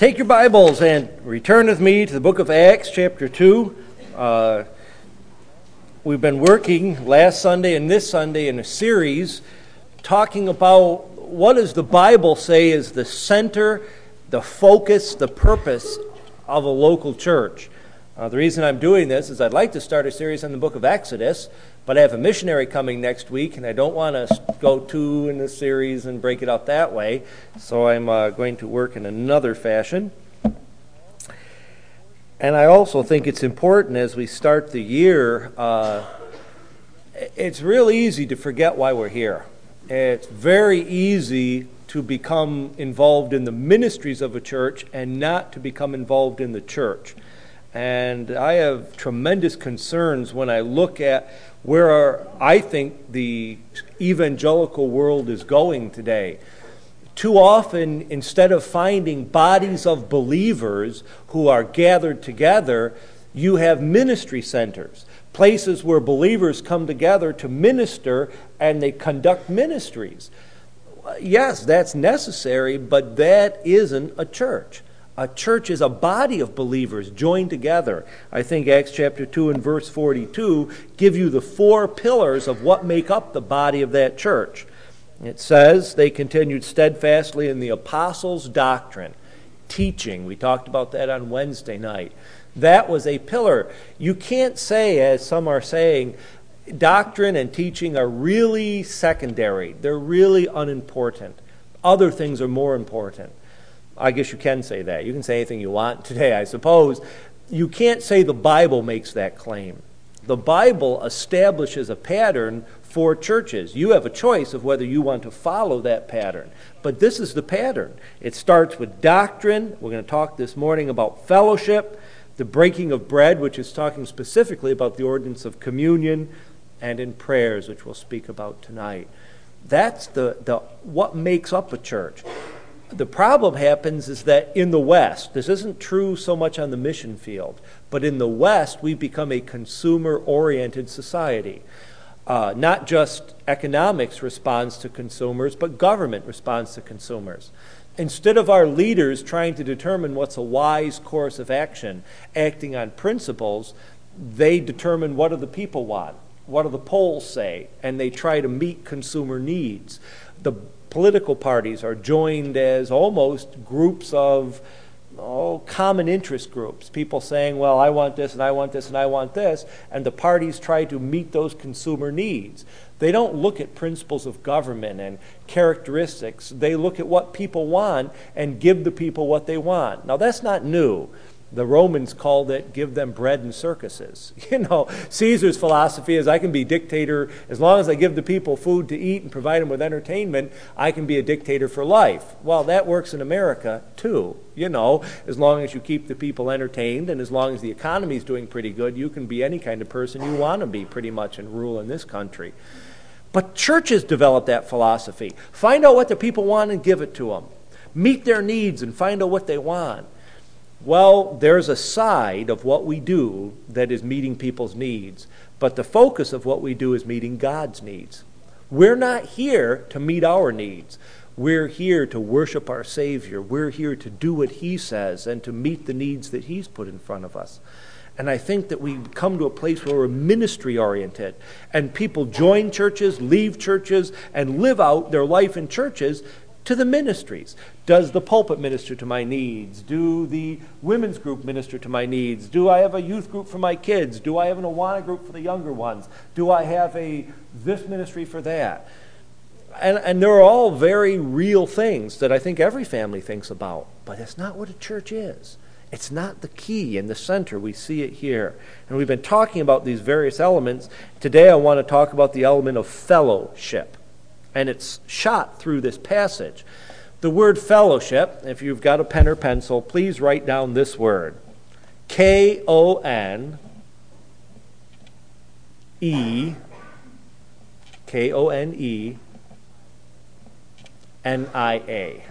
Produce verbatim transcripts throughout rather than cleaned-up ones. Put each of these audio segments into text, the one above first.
Take your Bibles and return with me to the book of Acts, chapter two. Uh, we've been working last Sunday and this Sunday in a series talking about what does the Bible say is the center, the focus, the purpose of a local church. Uh, the reason I'm doing this is I'd like to start a series on the book of Exodus, but I have a missionary coming next week, and I don't want to go two in the series and break it up that way, so I'm uh, going to work in another fashion. And I also think it's important as we start the year, uh, it's real easy to forget why we're here. It's very easy to become involved in the ministries of a church and not to become involved in the church. And I have tremendous concerns when I look at where our, I think the evangelical world is going today. Too often, instead of finding bodies of believers who are gathered together, you have ministry centers, places where believers come together to minister and they conduct ministries. Yes, that's necessary, but that isn't a church. A church is a body of believers joined together. I think Acts chapter two and verse forty-two give you the four pillars of what make up the body of that church. It says they continued steadfastly in the apostles' doctrine, teaching. We talked about that on Wednesday night. That was a pillar. You can't say, as some are saying, doctrine and teaching are really secondary. They're really unimportant. Other things are more important. I guess you can say that. You can say anything you want today, I suppose. You can't say the Bible makes that claim. The Bible establishes a pattern for churches. You have a choice of whether you want to follow that pattern. But this is the pattern. It starts with doctrine. We're going to talk this morning about fellowship, the breaking of bread, which is talking specifically about the ordinance of communion, and in prayers, which we'll speak about tonight. That's the, the what makes up a church. The problem happens is that in the West, this isn't true so much on the mission field, but in the West, we've become a consumer-oriented society. Uh, not just economics responds to consumers, but government responds to consumers. Instead of our leaders trying to determine what's a wise course of action, acting on principles, they determine what do the people want, what do the polls say, and they try to meet consumer needs. The political parties are joined as almost groups of oh, common interest groups. People saying, well, I want this, and I want this, and I want this, and the parties try to meet those consumer needs. They don't look at principles of government and characteristics. They look at what people want and give the people what they want. Now, that's not new. The Romans called it, give them bread and circuses. You know, Caesar's philosophy is I can be dictator as long as I give the people food to eat and provide them with entertainment, I can be a dictator for life. Well, that works in America, too. You know, as long as you keep the people entertained and as long as the economy is doing pretty good, you can be any kind of person you want to be pretty much and rule in this country. But churches develop that philosophy. Find out what the people want and give it to them. Meet their needs and find out what they want. Well, there's a side of what we do that is meeting people's needs, but the focus of what we do is meeting God's needs. We're not here to meet our needs. We're here to worship our Savior. We're here to do what He says and to meet the needs that He's put in front of us. And I think that we come to a place where we're ministry-oriented, and people join churches, leave churches, and live out their life in churches to the ministries. Does the pulpit minister to my needs? Do the women's group minister to my needs? Do I have a youth group for my kids? Do I have an Awana group for the younger ones? Do I have a this ministry for that? And, and they're all very real things that I think every family thinks about. But it's not what a church is. It's not the key in the center. We see it here. And we've been talking about these various elements. Today I want to talk about the element of fellowship. And it's shot through this passage. The word fellowship, if you've got a pen or pencil, please write down this word. K O N E K O N E N I A.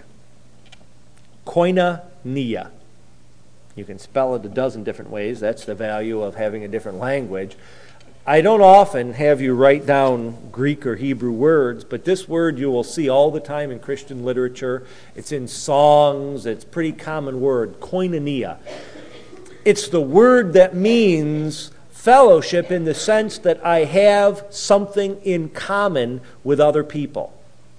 Koinonia. You can spell it a dozen different ways. That's the value of having a different language. I don't often have you write down Greek or Hebrew words, but this word you will see all the time in Christian literature. It's in songs. It's a pretty common word, koinonia. It's the word that means fellowship in the sense that I have something in common with other people.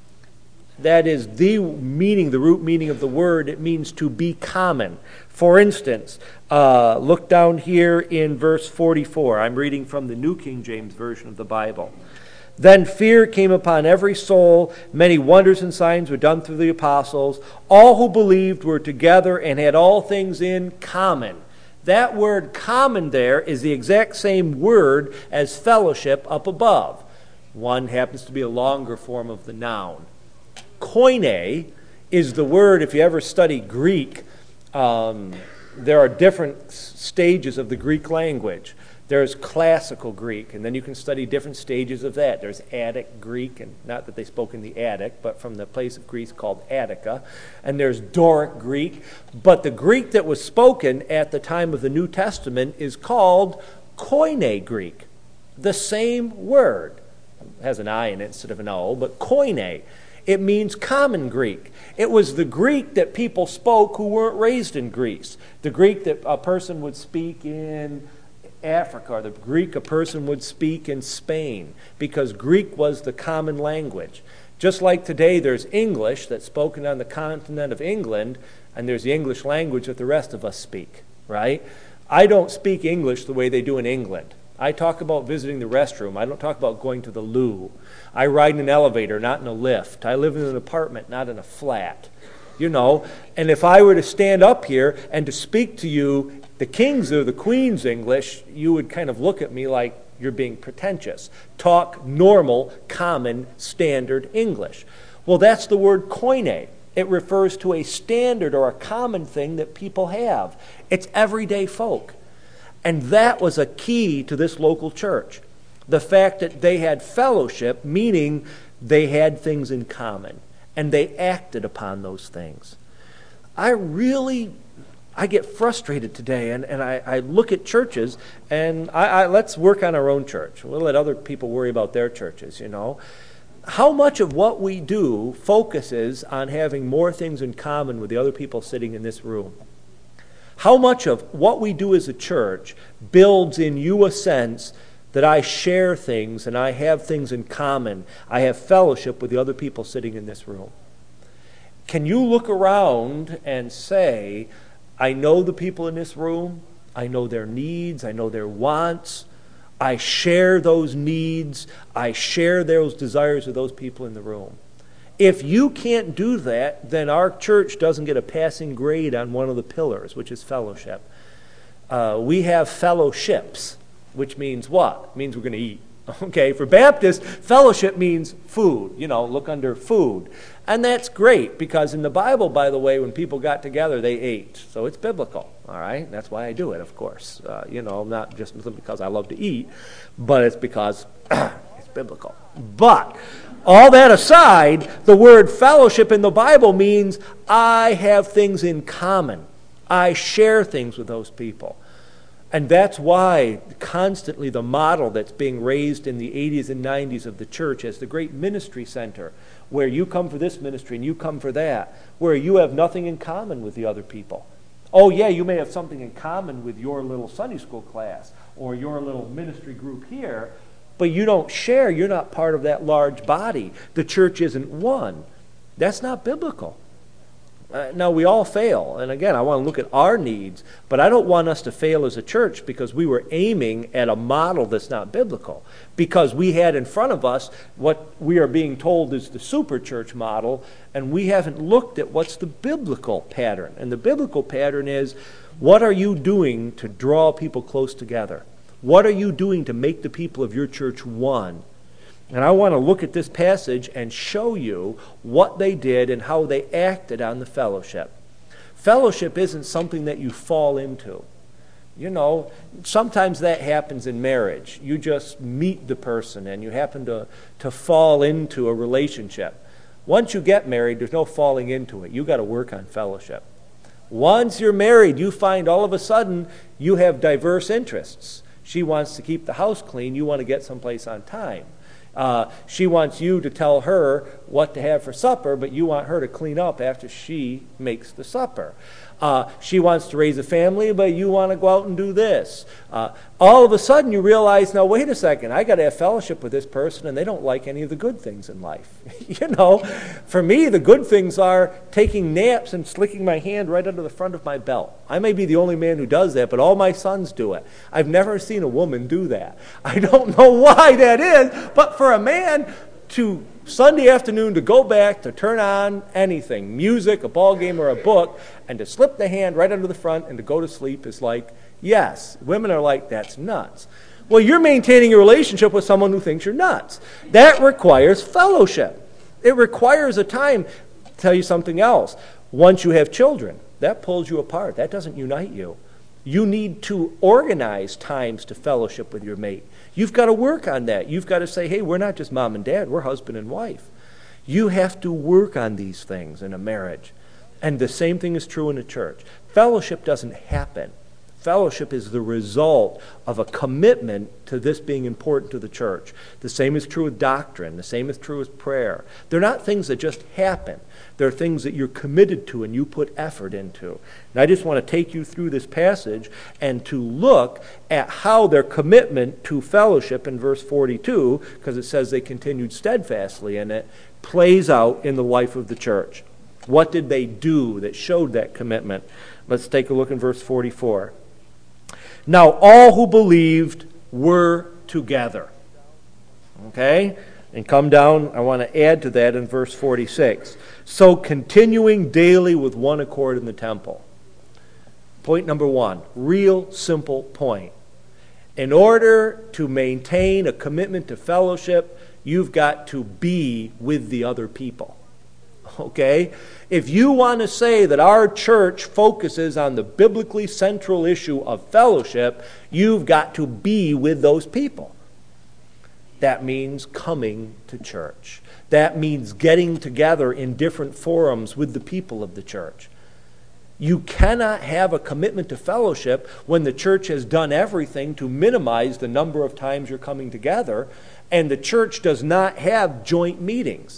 That is the meaning, the root meaning of the word. It means to be common. For instance, uh, look down here in verse forty-four. I'm reading from the New King James Version of the Bible. Then fear came upon every soul. Many wonders and signs were done through the apostles. All who believed were together and had all things in common. That word common there is the exact same word as fellowship up above. One happens to be a longer form of the noun. Koine is the word, if you ever study Greek, um, there are different stages of the Greek language. There's classical Greek, and then you can study different stages of that. There's Attic Greek, and not that they spoke in the attic, but from the place of Greece called Attica. And there's Doric Greek. But the Greek that was spoken at the time of the New Testament is called Koine Greek. The same word. It has an I in it instead of an O, but Koine. It means common Greek. It was the Greek that people spoke who weren't raised in Greece. The Greek that a person would speak in Africa, or the Greek a person would speak in Spain, because Greek was the common language. Just like today there's English that's spoken on the continent of England, and there's the English language that the rest of us speak, right? I don't speak English the way they do in England. I talk about visiting the restroom. I don't talk about going to the loo. I ride in an elevator, not in a lift. I live in an apartment, not in a flat. You know, and if I were to stand up here and to speak to you the king's or the queen's English, you would kind of look at me like you're being pretentious. Talk normal, common, standard English. Well, that's the word koine. It refers to a standard or a common thing that people have. It's everyday folk. And that was a key to this local church. The fact that they had fellowship, meaning they had things in common. And they acted upon those things. I really, I get frustrated today, and, and I, I look at churches, and I, I let's work on our own church. We'll let other people worry about their churches, you know. How much of what we do focuses on having more things in common with the other people sitting in this room? How much of what we do as a church builds in you a sense that I share things and I have things in common. I have fellowship with the other people sitting in this room. Can you look around and say, I know the people in this room, I know their needs, I know their wants, I share those needs, I share those desires of those people in the room. If you can't do that, then our church doesn't get a passing grade on one of the pillars, which is fellowship. Uh, we have fellowships, which means what? It means we're going to eat. Okay, for Baptists, fellowship means food. You know, look under food. And that's great, because in the Bible, by the way, when people got together, they ate. So it's biblical, all right? That's why I do it, of course. Uh, you know, not just because I love to eat, but it's because it's biblical. But all that aside, the word fellowship in the Bible means I have things in common. I share things with those people. And that's why constantly the model that's being raised in the eighties and nineties of the church as the great ministry center, where you come for this ministry and you come for that, where you have nothing in common with the other people. Oh yeah, you may have something in common with your little Sunday school class or your little ministry group here, but you don't share. You're not part of that large body. The church isn't one. That's not biblical. Uh, now, we all fail. And again, I want to look at our needs, but I don't want us to fail as a church because we were aiming at a model that's not biblical. Because we had in front of us what we are being told is the super church model, and we haven't looked at what's the biblical pattern. And the biblical pattern is, what are you doing to draw people close together? What are you doing to make the people of your church one? And I want to look at this passage and show you what they did and how they acted on the fellowship. Fellowship isn't something that you fall into. You know, sometimes that happens in marriage. You just meet the person and you happen to, to fall into a relationship. Once you get married, there's no falling into it. You've got to work on fellowship. Once you're married, you find all of a sudden you have diverse interests. She wants to keep the house clean. You want to get someplace on time. Uh, she wants you to tell her what to have for supper, but you want her to clean up after she makes the supper. Uh, she wants to raise a family, but you want to go out and do this. Uh, all of a sudden you realize, now wait a second, I got to have fellowship with this person, and they don't like any of the good things in life. You know, for me, the good things are taking naps and slicking my hand right under the front of my belt. I may be the only man who does that, but all my sons do it. I've never seen a woman do that. I don't know why that is, but for a man to Sunday afternoon to go back to turn on anything, music, a ball game, or a book, and to slip the hand right under the front and to go to sleep is like, yes, women are like, that's nuts. Well, you're maintaining a relationship with someone who thinks you're nuts. That requires fellowship. It requires a time. I'll tell you something else. Once you have children, that pulls you apart. That doesn't unite you. You need to organize times to fellowship with your mate. You've got to work on that. You've got to say, hey, we're not just mom and dad, we're husband and wife. You have to work on these things in a marriage. And the same thing is true in a church. Fellowship doesn't happen. Fellowship is the result of a commitment to this being important to the church. The same is true with doctrine. The same is true with prayer. They're not things that just happen. They're things that you're committed to and you put effort into. And I just want to take you through this passage and to look at how their commitment to fellowship in verse forty-two, because it says they continued steadfastly in it, plays out in the life of the church. What did they do that showed that commitment? Let's take a look in verse forty-four. Now all who believed were together. Okay? And come down, I want to add to that in verse forty-six. So continuing daily with one accord in the temple. Point number one, real simple point. In order to maintain a commitment to fellowship, you've got to be with the other people. Okay? If you want to say that our church focuses on the biblically central issue of fellowship, you've got to be with those people. That means coming to church. That means getting together in different forums with the people of the church. You cannot have a commitment to fellowship when the church has done everything to minimize the number of times you're coming together, and the church does not have joint meetings.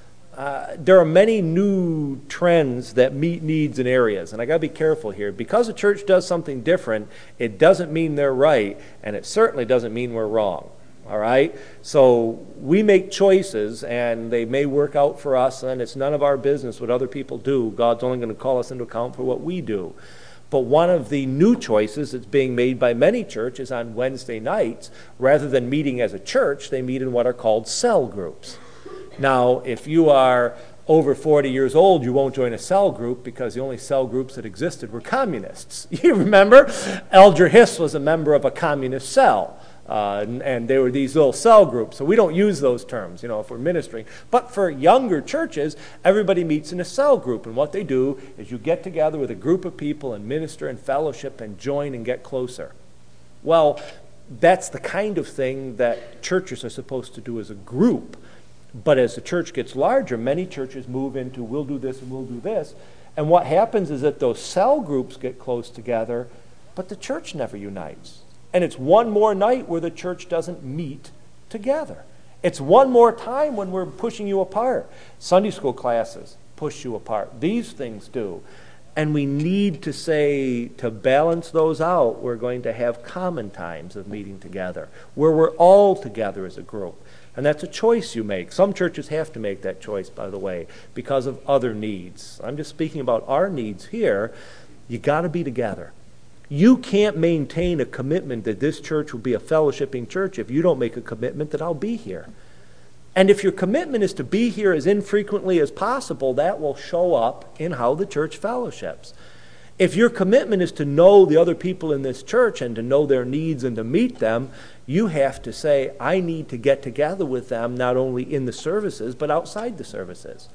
Uh, there are many new trends that meet needs in areas, and I got to be careful here. Because a church does something different, it doesn't mean they're right, and it certainly doesn't mean we're wrong. All right? So we make choices, and they may work out for us, and it's none of our business what other people do. God's only going to call us into account for what we do. But one of the new choices that's being made by many churches on Wednesday nights, rather than meeting as a church, they meet in what are called cell groups. Now, if you are over forty years old, you won't join a cell group because the only cell groups that existed were communists. You remember? Elder Hiss was a member of a communist cell. Uh, and, and they were these little cell groups. So we don't use those terms, you know, if we're ministering. But for younger churches, everybody meets in a cell group. And what they do is you get together with a group of people and minister and fellowship and join and get closer. Well, that's the kind of thing that churches are supposed to do as a group. But as the church gets larger, many churches move into we'll do this and we'll do this. And what happens is that those cell groups get close together, but the church never unites. And it's one more night where the church doesn't meet together. It's one more time when we're pushing you apart. Sunday school classes push you apart. These things do. And we need to say, to balance those out, we're going to have common times of meeting together, where we're all together as a group. And that's a choice you make. Some churches have to make that choice, by the way, because of other needs. I'm just speaking about our needs here. You got to be together. You can't maintain a commitment that this church will be a fellowshipping church if you don't make a commitment that I'll be here. And if your commitment is to be here as infrequently as possible, that will show up in how the church fellowships. If your commitment is to know the other people in this church and to know their needs and to meet them, you have to say, I need to get together with them not only in the services, but outside the services.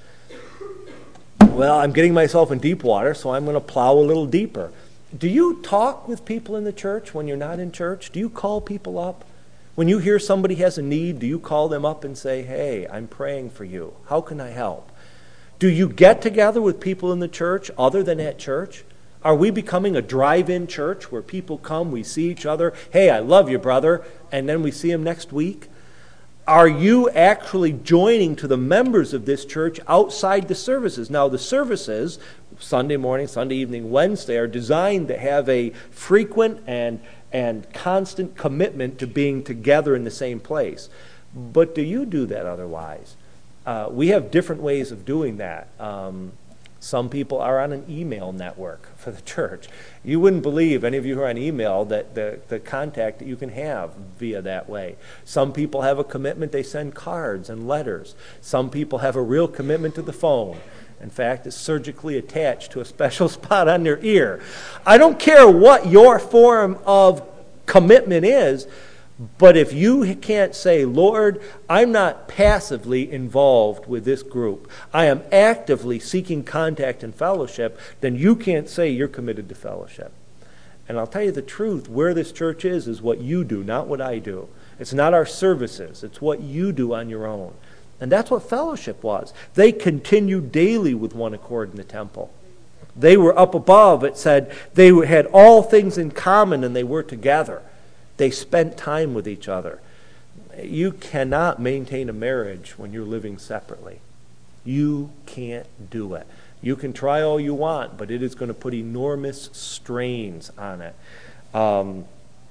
Well, I'm getting myself in deep water, so I'm going to plow a little deeper. Do you talk with people in the church when you're not in church? Do you call people up? When you hear somebody has a need, do you call them up and say, hey, I'm praying for you. How can I help? Do you get together with people in the church other than at church? Are we becoming a drive-in church where people come, we see each other, hey, I love you, brother, and then we see him next week? Are you actually joining to the members of this church outside the services? Now, the services, Sunday morning, Sunday evening, Wednesday, are designed to have a frequent and, and constant commitment to being together in the same place. But do you do that otherwise? Uh, we have different ways of doing that. Um, some people are on an email network for the church. You wouldn't believe, any of you who are on email, that the, the contact that you can have via that way. Some people have a commitment, they send cards and letters. Some people have a real commitment to the phone. In fact, it's surgically attached to a special spot on their ear. I don't care what your form of commitment is, but if you can't say, Lord, I'm not passively involved with this group, I am actively seeking contact and fellowship, then you can't say you're committed to fellowship. And I'll tell you the truth, where this church is, is what you do, not what I do. It's not our services, it's what you do on your own. And that's what fellowship was. They continued daily with one accord in the temple. They were up above, it said, they had all things in common and they were together. They spent time with each other. You cannot maintain a marriage when you're living separately. You can't do it. You can try all you want, but it is going to put enormous strains on it. Um,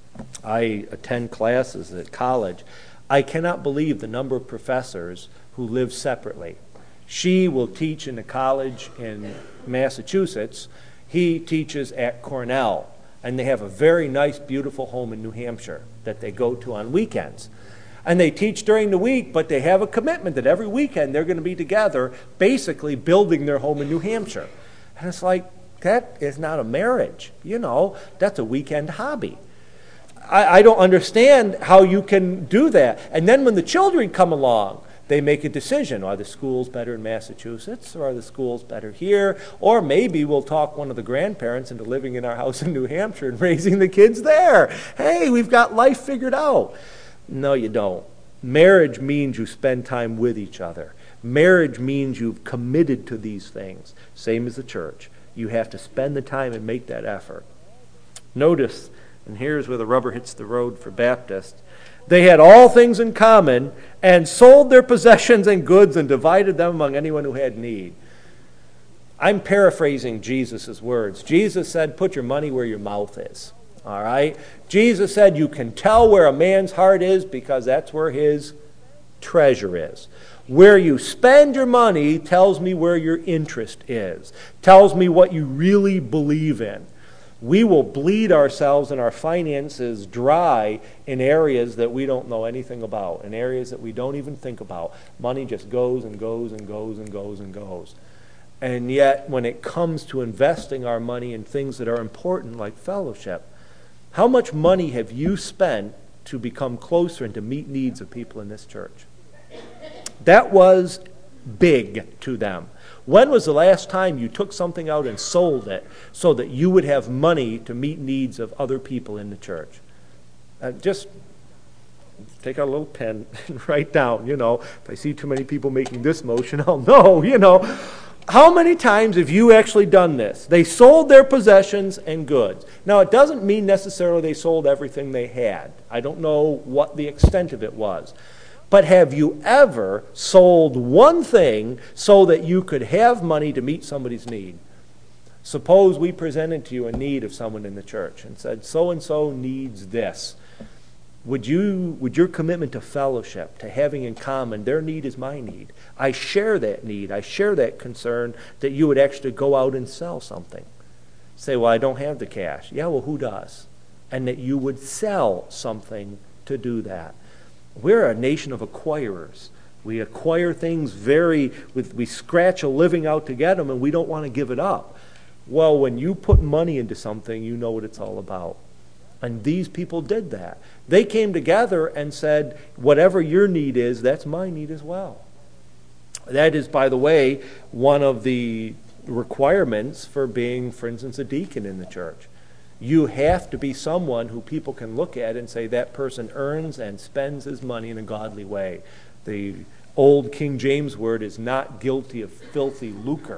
I attend classes at college. I cannot believe the number of professors who live separately. She will teach in a college in Massachusetts. He teaches at Cornell. And they have a very nice, beautiful home in New Hampshire that they go to on weekends. And they teach during the week, but they have a commitment that every weekend they're going to be together, basically building their home in New Hampshire. And it's like, that is not a marriage. You know, that's a weekend hobby. I, I don't understand how you can do that. And then when the children come along, they make a decision. Are the schools better in Massachusetts, or are the schools better here? Or maybe we'll talk one of the grandparents into living in our house in New Hampshire and raising the kids there. Hey, we've got life figured out. No, you don't. Marriage means you spend time with each other. Marriage means you've committed to these things. Same as the church. You have to spend the time and make that effort. Notice, and here's where the rubber hits the road for Baptists, they had all things in common and sold their possessions and goods and divided them among anyone who had need. I'm paraphrasing Jesus' words. Jesus said, put your money where your mouth is. All right? Jesus said, you can tell where a man's heart is because that's where his treasure is. Where you spend your money tells me where your interest is, tells me what you really believe in. We will bleed ourselves and our finances dry in areas that we don't know anything about, in areas that we don't even think about. Money just goes and goes and goes and goes and goes. And yet, when it comes to investing our money in things that are important, like fellowship, how much money have you spent to become closer and to meet needs of people in this church? That was big to them. When was the last time you took something out and sold it so that you would have money to meet needs of other people in the church? Uh, just take out a little pen and write down, you know, if I see too many people making this motion, I'll know, you know. How many times have you actually done this? They sold their possessions and goods. Now, it doesn't mean necessarily they sold everything they had. I don't know what the extent of it was. But have you ever sold one thing so that you could have money to meet somebody's need? Suppose we presented to you a need of someone in the church and said, so-and-so needs this. Would you, would your commitment to fellowship, to having in common, their need is my need, I share that need, I share that concern, that you would actually go out and sell something? Say, well, I don't have the cash. Yeah, well, who does? And that you would sell something to do that. We're a nation of acquirers. We acquire things very, we scratch a living out to get them, and we don't want to give it up. Well, when you put money into something, you know what it's all about. And these people did that. They came together and said, whatever your need is, that's my need as well. That is, by the way, one of the requirements for being, for instance, a deacon in the church. You have to be someone who people can look at and say that person earns and spends his money in a godly way. The old King James word is not guilty of filthy lucre,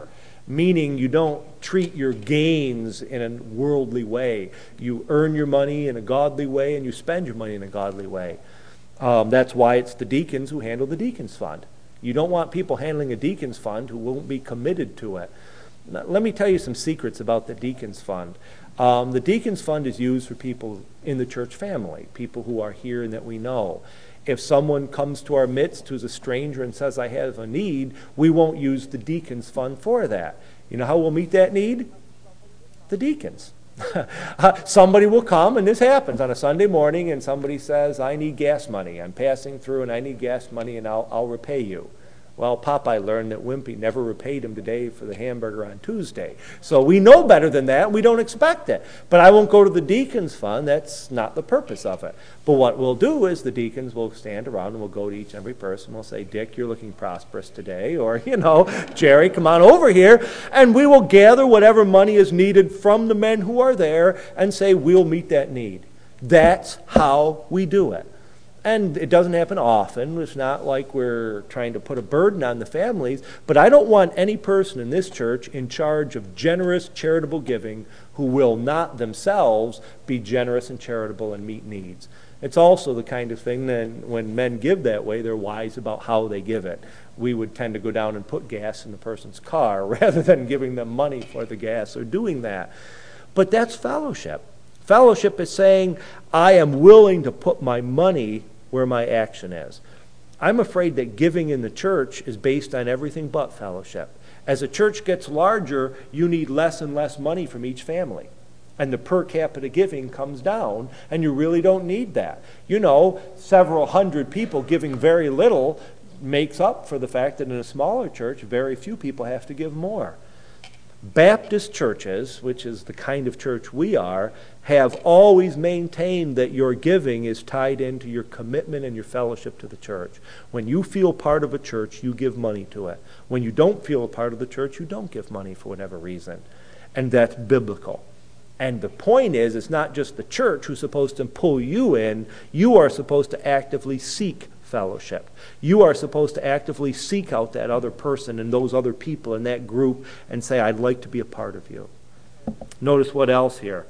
meaning you don't treat your gains in a worldly way. You earn your money in a godly way, and you spend your money in a godly way. Um, that's why it's the deacons who handle the deacons fund. You don't want people handling a deacons fund who won't be committed to it. Now, let me tell you some secrets about the deacons fund. Um, the deacons fund is used for people in the church family, people who are here and that we know. If someone comes to our midst who's a stranger and says, I have a need, we won't use the deacons fund for that. You know how we'll meet that need? The deacons. Somebody will come, and this happens on a Sunday morning, and somebody says, I need gas money. I'm passing through, and I need gas money, and I'll, I'll repay you. Well, Popeye learned that Wimpy never repaid him today for the hamburger on Tuesday. So we know better than that. We don't expect it. But I won't go to the deacons fund. That's not the purpose of it. But what we'll do is the deacons will stand around and we'll go to each and every person. We'll say, Dick, you're looking prosperous today. Or, you know, Jerry, come on over here. And we will gather whatever money is needed from the men who are there and say, we'll meet that need. That's how we do it. And it doesn't happen often. It's not like we're trying to put a burden on the families. But I don't want any person in this church in charge of generous charitable giving who will not themselves be generous and charitable and meet needs. It's also the kind of thing that when men give that way, they're wise about how they give it. We would tend to go down and put gas in the person's car rather than giving them money for the gas or doing that. But that's fellowship. Fellowship is saying, I am willing to put my money where my action is. I'm afraid that giving in the church is based on everything but fellowship. As a church gets larger, you need less and less money from each family. And the per capita giving comes down, and you really don't need that. You know, several hundred people giving very little makes up for the fact that in a smaller church, very few people have to give more. Baptist churches, which is the kind of church we are, have always maintained that your giving is tied into your commitment and your fellowship to the church. When you feel part of a church, you give money to it. When you don't feel a part of the church, you don't give money for whatever reason. And that's biblical. And the point is, it's not just the church who's supposed to pull you in. You are supposed to actively seek fellowship. You are supposed to actively seek out that other person and those other people in that group and say, I'd like to be a part of you. Notice what else here.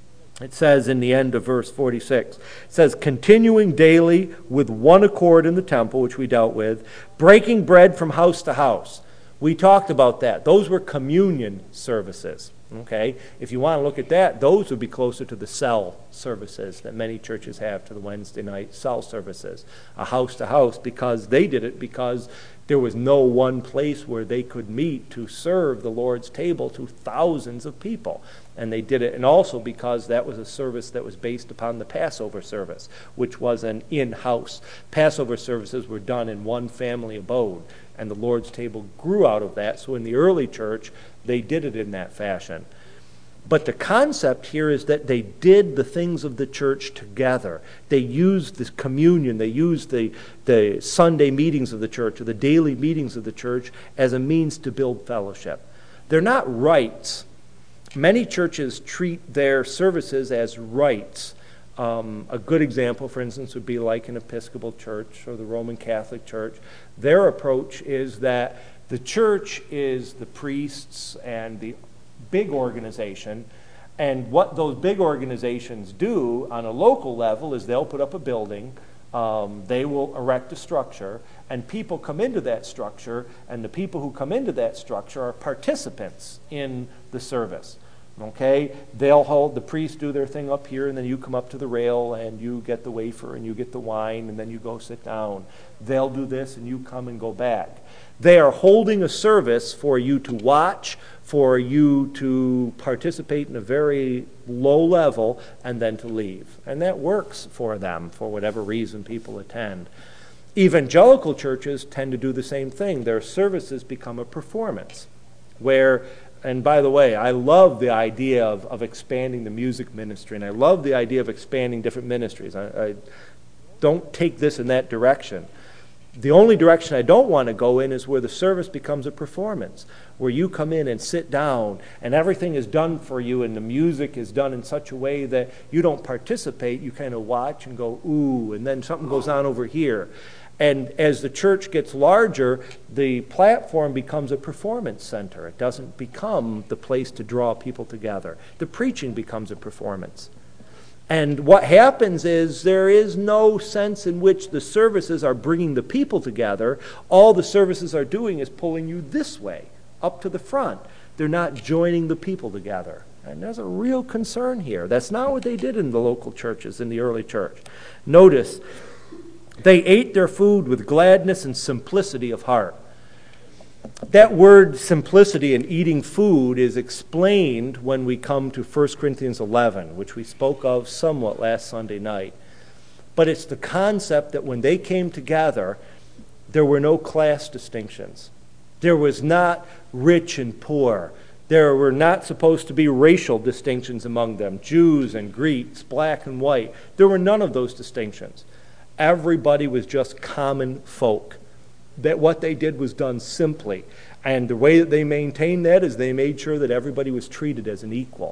It says in the end of verse forty-six, it says, continuing daily with one accord in the temple, which we dealt with, breaking bread from house to house. We talked about that. Those were communion services. Okay, if you want to look at that, those would be closer to the cell services that many churches have, to the Wednesday night cell services, a house to house, because they did it because there was no one place where they could meet to serve the Lord's table to thousands of people. And they did it, and also because that was a service that was based upon the Passover service, which was an in-house. Passover services were done in one family abode, and the Lord's table grew out of that. So in the early church, they did it in that fashion. But the concept here is that they did the things of the church together. They used the communion, they used the, the Sunday meetings of the church, or the daily meetings of the church, as a means to build fellowship. They're not rites. Many churches treat their services as rites. Um, a good example, for instance, would be like an Episcopal church or the Roman Catholic Church. Their approach is that the church is the priests and the big organization, and what those big organizations do on a local level is they'll put up a building, um, they will erect a structure, and people come into that structure, and the people who come into that structure are participants in the service. Okay, they'll hold, the priests do their thing up here, and then you come up to the rail and you get the wafer and you get the wine, and then you go sit down. They'll do this and you come and go back. They are holding a service for you to watch, for you to participate in a very low level, and then to leave. And that works for them for whatever reason people attend. Evangelical churches tend to do the same thing. Their services become a performance where, and by the way, I love the idea of, of expanding the music ministry, and I love the idea of expanding different ministries. I, I don't take this in that direction. The only direction I don't want to go in is where the service becomes a performance, where you come in and sit down and everything is done for you and the music is done in such a way that you don't participate. You kind of watch and go, ooh, and then something goes on over here. And as the church gets larger, the platform becomes a performance center. It doesn't become the place to draw people together. The preaching becomes a performance. And what happens is there is no sense in which the services are bringing the people together. All the services are doing is pulling you this way, up to the front. They're not joining the people together. And there's a real concern here. That's not what they did in the local churches, in the early church. Notice, they ate their food with gladness and simplicity of heart. That word simplicity in eating food is explained when we come to First Corinthians eleven, which we spoke of somewhat last Sunday night. But it's the concept that when they came together, there were no class distinctions. There was not rich and poor. There were not supposed to be racial distinctions among them, Jews and Greeks, black and white. There were none of those distinctions. Everybody was just common folk. That what they did was done simply. And the way that they maintained that is they made sure that everybody was treated as an equal.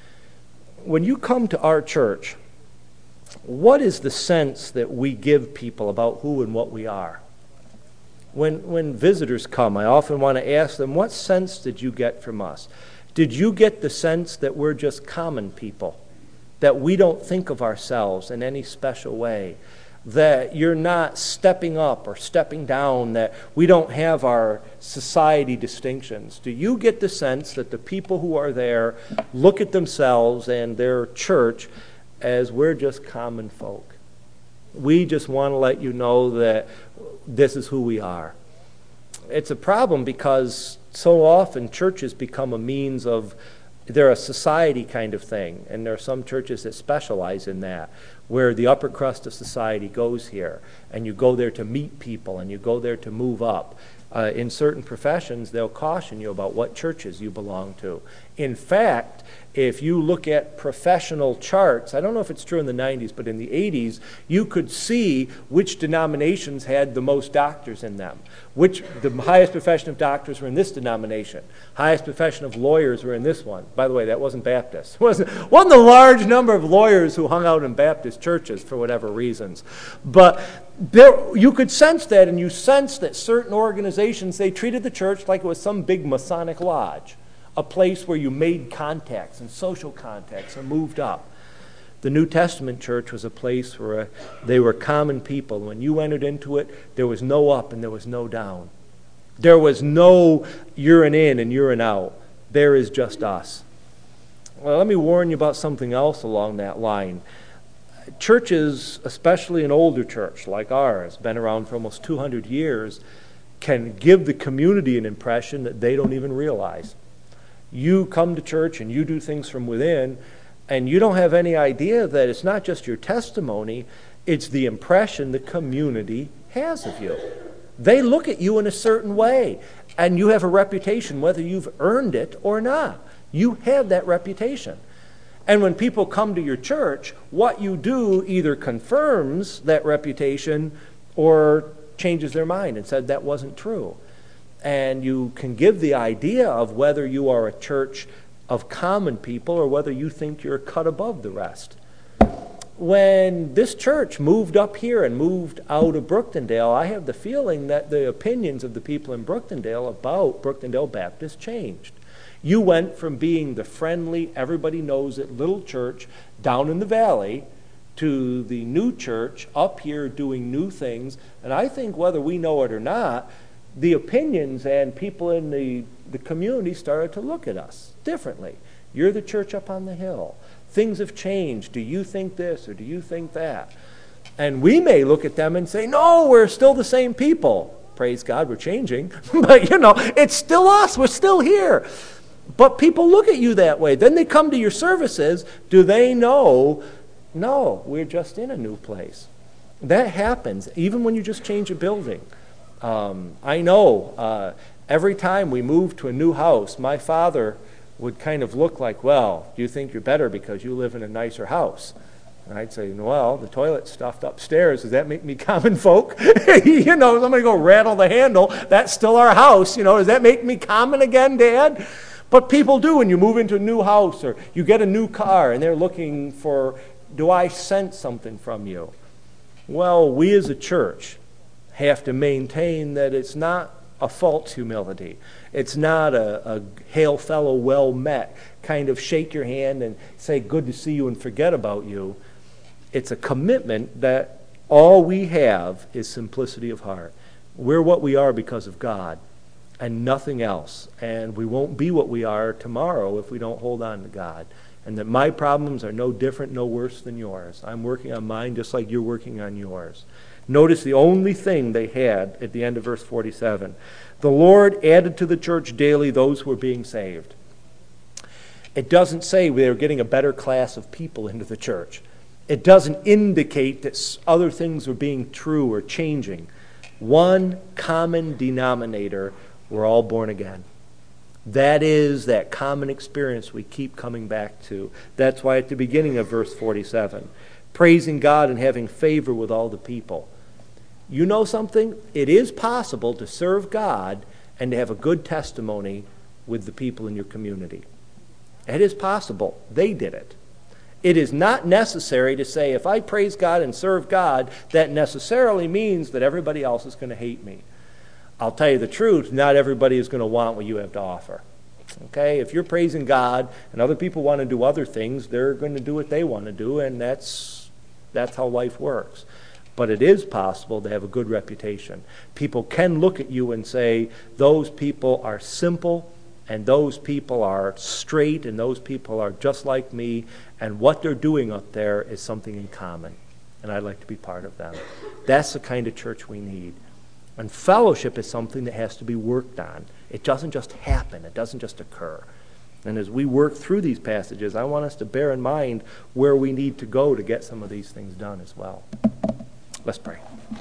When you come to our church, what is the sense that we give people about who and what we are? When, when visitors come, I often want to ask them, what sense did you get from us? Did you get the sense that we're just common people? That we don't think of ourselves in any special way? That you're not stepping up or stepping down, that we don't have our society distinctions? Do you get the sense that the people who are there look at themselves and their church as we're just common folk? We just want to let you know that this is who we are. It's a problem because so often churches become a means of, they're a society kind of thing, and there are some churches that specialize in that, where the upper crust of society goes here, and you go there to meet people, and you go there to move up. Uh, in certain professions, they'll caution you about what churches you belong to. In fact, if you look at professional charts, I don't know if it's true in the nineties, but in the eighties, you could see which denominations had the most doctors in them. Which the highest profession of doctors were in this denomination. Highest profession of lawyers were in this one. By the way, that wasn't Baptist. It wasn't, wasn't a large number of lawyers who hung out in Baptist churches for whatever reasons. But there, you could sense that, and you sense that certain organizations, they treated the church like it was some big Masonic lodge, a place where you made contacts and social contacts and moved up. The New Testament church was a place where they were common people. When you entered into it, there was no up and there was no down. There was no you're an in and you're an out. There is just us. Well, let me warn you about something else along that line. Churches, especially an older church like ours, been around for almost two hundred years, can give the community an impression that they don't even realize. You come to church and you do things from within, and you don't have any idea that it's not just your testimony, it's the impression the community has of you. They look at you in a certain way, and you have a reputation whether you've earned it or not. You have that reputation. And when people come to your church, what you do either confirms that reputation or changes their mind and said that wasn't true. And you can give the idea of whether you are a church of common people or whether you think you're cut above the rest. When this church moved up here and moved out of Brooktondale, I have the feeling that the opinions of the people in Brooktondale about Brooktondale Baptist changed. You went from being the friendly, everybody knows it little church down in the valley to the new church up here doing new things. And I think whether we know it or not, the opinions and people in the, the community started to look at us differently. You're the church up on the hill. Things have changed. Do you think this or do you think that? And we may look at them and say, no, we're still the same people. Praise God, we're changing. But, you know, it's still us. We're still here. But people look at you that way. Then they come to your services. Do they know, no, we're just in a new place? That happens even when you just change a building. Um, I know uh, every time we moved to a new house, my father would kind of look like, well, do you think you're better because you live in a nicer house? And I'd say, well, the toilet's stuffed upstairs. Does that make me common folk? You know, somebody go rattle the handle. That's still our house. You know, does that make me common again, Dad? But people do when you move into a new house or you get a new car and they're looking for, do I sense something from you? Well, we as a church have to maintain that it's not a false humility. It's not a, a hail fellow, well met, kind of shake your hand and say good to see you and forget about you. It's a commitment that all we have is simplicity of heart. We're what we are because of God and nothing else. And we won't be what we are tomorrow if we don't hold on to God. And that my problems are no different, no worse than yours. I'm working on mine just like you're working on yours. Notice the only thing they had at the end of verse forty-seven. The Lord added to the church daily those who were being saved. It doesn't say they were getting a better class of people into the church. It doesn't indicate that other things were being true or changing. One common denominator, we're all born again. That is that common experience we keep coming back to. That's why at the beginning of verse forty-seven, praising God and having favor with all the people. You know something? It is possible to serve God and to have a good testimony with the people in your community. It is possible. They did it. It is not necessary to say, if I praise God and serve God, that necessarily means that everybody else is going to hate me. I'll tell you the truth, not everybody is going to want what you have to offer. Okay? If you're praising God and other people want to do other things, they're going to do what they want to do, and that's that's how life works. But it is possible to have a good reputation. People can look at you and say, those people are simple, and those people are straight, and those people are just like me, and what they're doing up there is something in common, and I'd like to be part of them. That's the kind of church we need. And fellowship is something that has to be worked on. It doesn't just happen. It doesn't just occur. And as we work through these passages, I want us to bear in mind where we need to go to get some of these things done as well. Let's pray.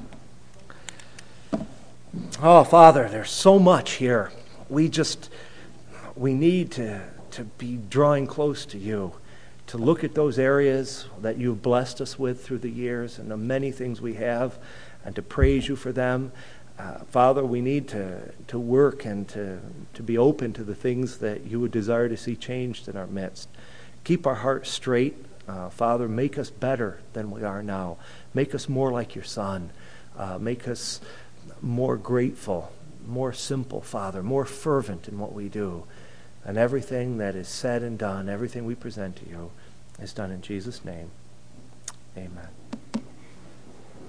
Oh, Father, there's so much here. We just, we need to, to be drawing close to you, to look at those areas that you've blessed us with through the years and the many things we have, and to praise you for them. Uh, Father, we need to, to work and to, to be open to the things that you would desire to see changed in our midst. Keep our hearts straight. Uh, Father, make us better than we are now. Make us more like your Son. Uh, make us more grateful, more simple, Father, more fervent in what we do. And everything that is said and done, everything we present to you, is done in Jesus' name. Amen.